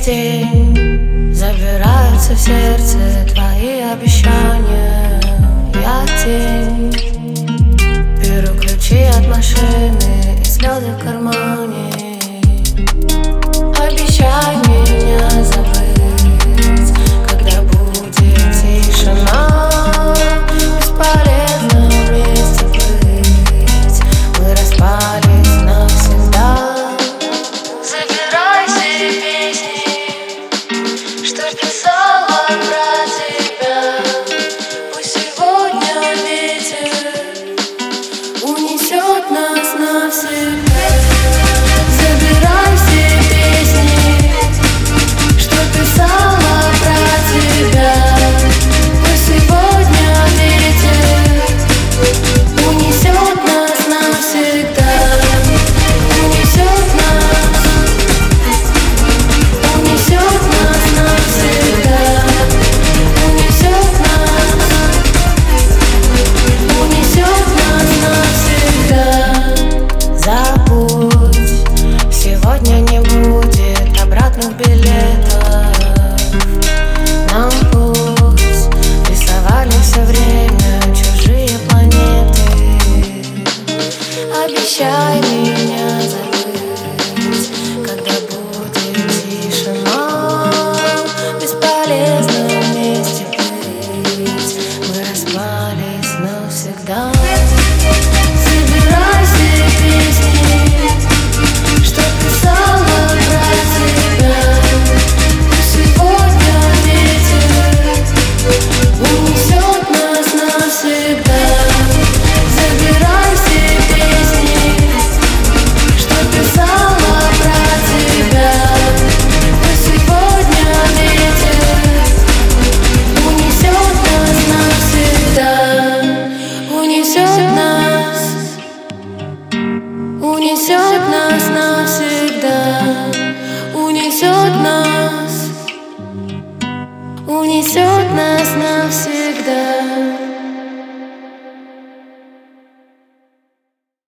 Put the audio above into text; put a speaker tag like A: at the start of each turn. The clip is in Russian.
A: день забираются в сердце твои обещания. Я тень, беру ключи от машины и слезы в кармане. Обещай меня забыть, когда будет тишина. Бесполезно вместе быть, мы распались навсегда. Забирай все песни, что писала про тебя. Пусть сегодня ветер унесет нас навсегда. Забирай все песни, что писала про тебя. Пусть сегодня ветер унесет нас навсегда. Унесет нас навсегда. Унесет нас навсегда. Забудь, сегодня не будет обратных билетов. Нам пусть рисовали все время чужие планеты. Обещай меня забыть, когда будет тишина. Бесполезно вместе быть, мы распались навсегда. Забирай все песни, что писала про тебя. Пусть сегодня ветер унесет нас навсегда. Забирай все песни, что писала про тебя. Пусть сегодня ветер унесет нас навсегда. Унесет нас навсегда. Унесет нас навсегда.